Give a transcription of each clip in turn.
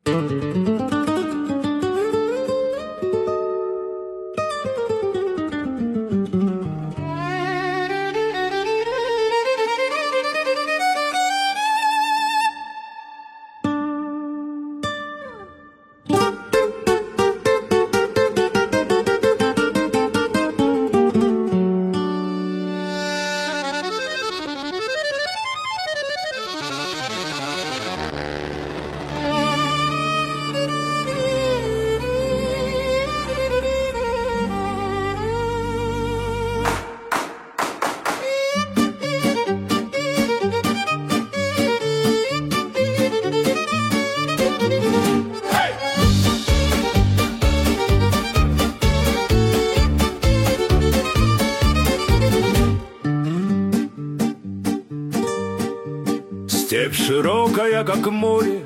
Степь широкая, как море,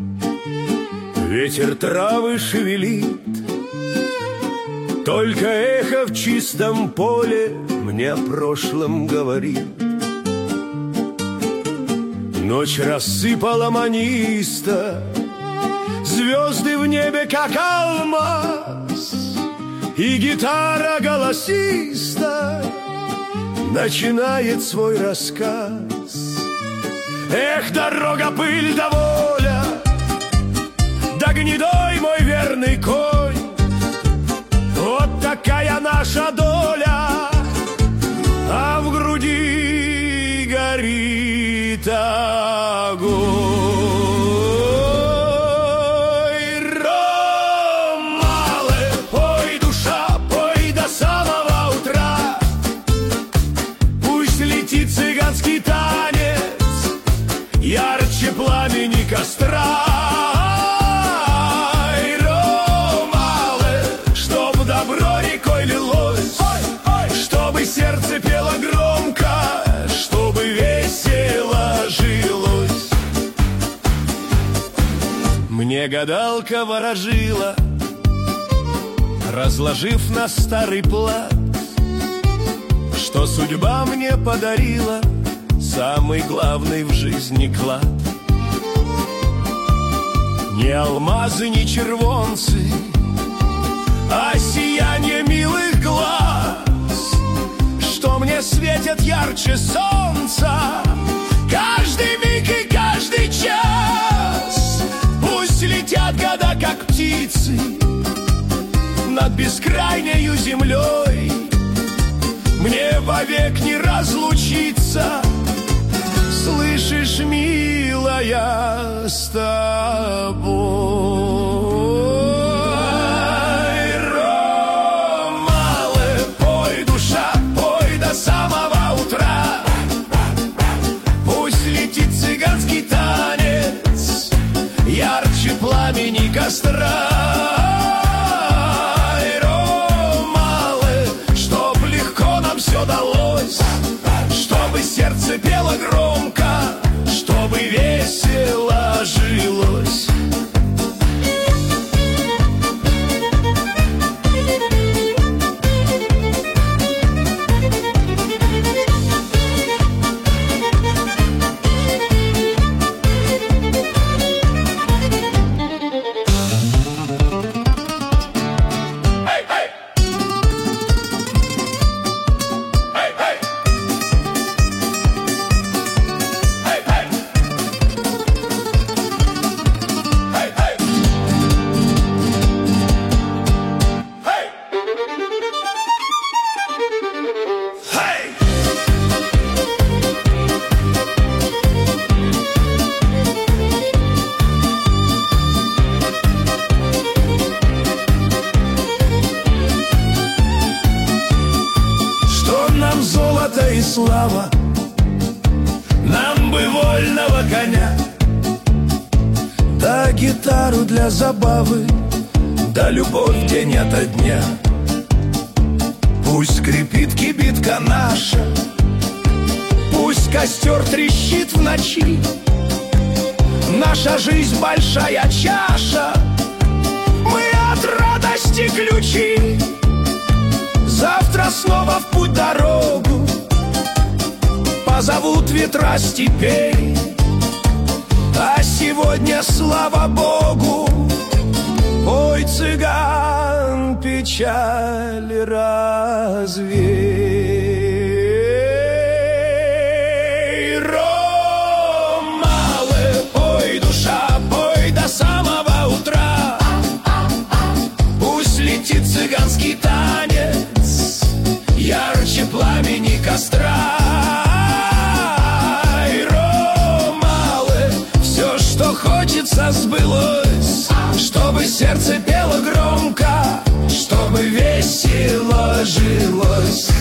ветер травы шевелит. Только эхо в чистом поле мне о прошлом говорит. Ночь рассыпала маниста, звезды в небе, как алмаз, и гитара голосиста начинает свой рассказ. Эх, дорога, пыль да воля, да гнедой мой верный конь, вот такая наша доля, а в груди горит огонь. Ромале, пой, душа, пой до самого утра, пусть летит цыганский танец ярче пламени костра. Ай, Ромале, чтоб добро рекой лилось, чтобы сердце пело громко, чтобы весело жилось. Мне гадалка ворожила, разложив на старый плат, что судьба мне подарила самый главный в жизни клад. Ни алмазы, ни червонцы, а сияние милых глаз, что мне светят ярче солнца каждый миг и каждый час. Пусть летят года, как птицы, над бескрайнею землей, мне вовек не разлучиться, слышишь, милая, с тобой. Ромале, пой, душа, пой до самого утра, пусть летит цыганский танец ярче пламени костра. Ромале, чтоб легко нам все далось, чтобы сердце пело громко, чтобы весело жилось. И слава, нам бы вольного коня, да гитару для забавы, да любовь день ото дня. Пусть скрипит кибитка наша, пусть костер трещит в ночи, наша жизнь большая чаша, мы от радости ключи. Завтра снова в путь дорогу позовут ветра степей, а сегодня, слава Богу, и развей. Ромалы, пой, душа, пой до самого утра. Пусть летит цыганский танец ярче пламени костра. И, ромалы, все, что хочется, сбылось, чтобы сердце пело громко, чтобы весело жилось.